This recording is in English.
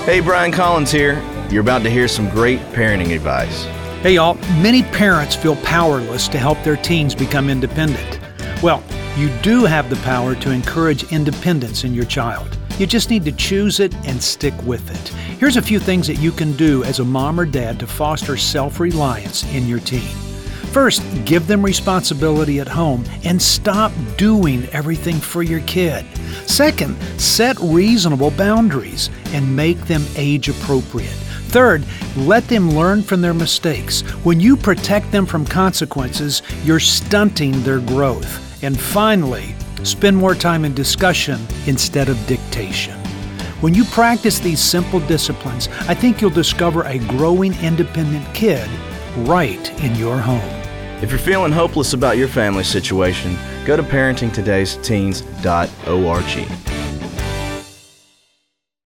Hey, Brian Collins here. You're about to hear some great parenting advice. Hey y'all, many parents feel powerless to help their teens become independent. Well, you do have the power to encourage independence in your child. You just need to choose it and stick with it. Here's a few things that you can do as a mom or dad to foster self-reliance in your teen. First, give them responsibility at home and stop doing everything for your kid. Second, set reasonable boundaries and make them age appropriate. Third, let them learn from their mistakes. When you protect them from consequences, you're stunting their growth. And finally, spend more time in discussion instead of dictation. When you practice these simple disciplines, I think you'll discover a growing independent kid right in your home. If you're feeling hopeless about your family situation, go to parentingtodaysteens.org.